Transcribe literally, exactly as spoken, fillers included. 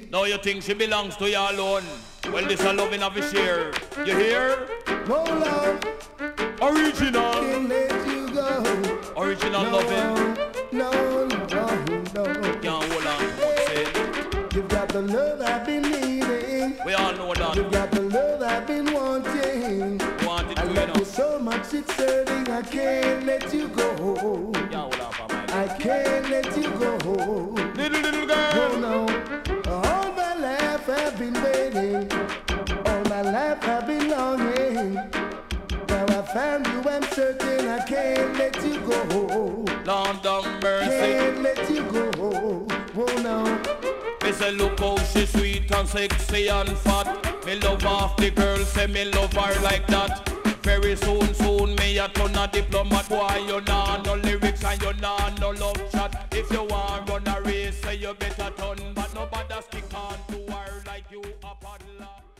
Now you think she belongs to you alone. Well, this a loving of a share. You hear? No love. Original. Can't let you go. Original no, loving. No, no, no. Can't hold on. Hey, you've got the love I've been needing. We all know that. You've got the love I've been wanting. Want it I to love you you so much it's hurting. I can't let you go. Yeah, hold on for my I can't let you go. Little, little girl. Oh no. All my life I've been waiting. All my life I've been longing. Now I found you, I'm certain I can't let you go. Lord of mercy. Can't let you go. Oh no. Me say look how she sweet and sexy and fat. Me love half the girl, say me love her like that. Very soon, soon me a turn a diplomat. Why you nah no lyrics and you nah no love chat. If you want run a race, say you better turn, but nobody stick on to her like you a paddler.